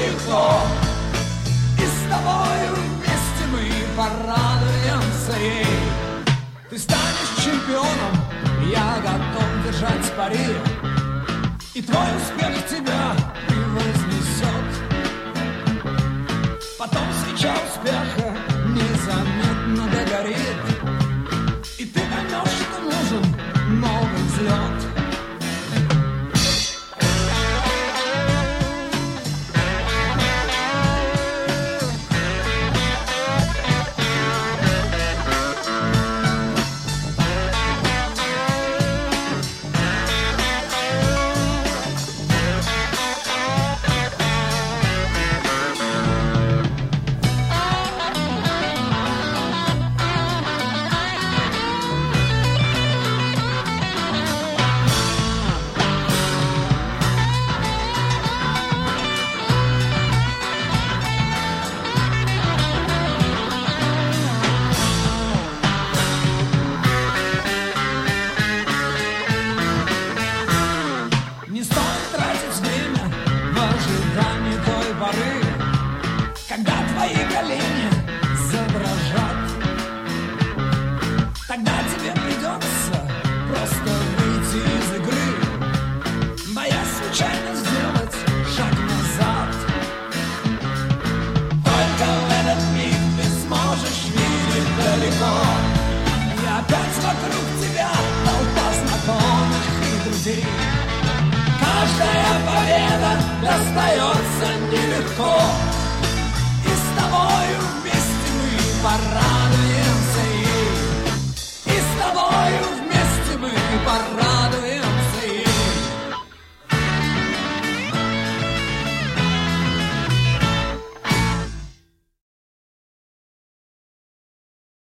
нелегко. И с тобою вместе мы порадуемся ей. Ты станешь чемпионом, я готов держать пари. И твой успех тебя превознесет. Потом свеча успеха незаметно догорит, и ты поймешь, что нужен новый взлет. Когда твои колени задрожат, тогда тебе придется просто выйти из игры, боясь случайно сделать шаг назад. Только в этот миг ты сможешь видеть далеко, и опять вокруг тебя толпа знакомых и друзей. Каждая победа достается нелегко. И с тобою вместе мы порадуемся ей. И с тобою вместе мы порадуемся.